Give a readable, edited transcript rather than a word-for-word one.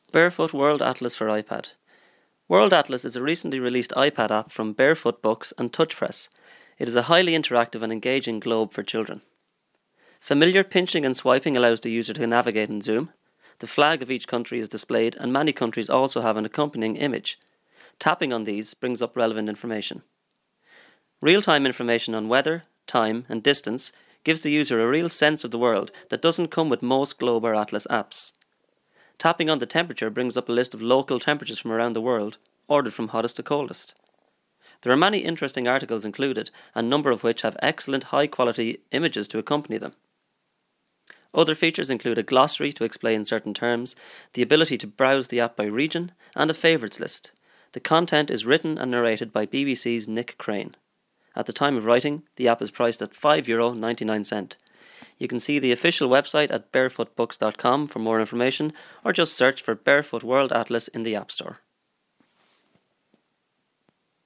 Barefoot World Atlas for iPad. World Atlas is a recently released iPad app from Barefoot Books and TouchPress. It is a highly interactive and engaging globe for children. Familiar pinching and swiping allows the user to navigate and zoom. The flag of each country is displayed, and many countries also have an accompanying image. Tapping on these brings up relevant information. Real-time information on weather, time, and distance gives the user a real sense of the world that doesn't come with most Globe or Atlas apps. Tapping on the temperature brings up a list of local temperatures from around the world, ordered from hottest to coldest. There are many interesting articles included, a number of which have excellent high-quality images to accompany them. Other features include a glossary to explain certain terms, the ability to browse the app by region, and a favourites list. The content is written and narrated by BBC's Nick Crane. At the time of writing, the app is priced at €5.99. You can see the official website at barefootbooks.com for more information, or just search for Barefoot World Atlas in the App Store.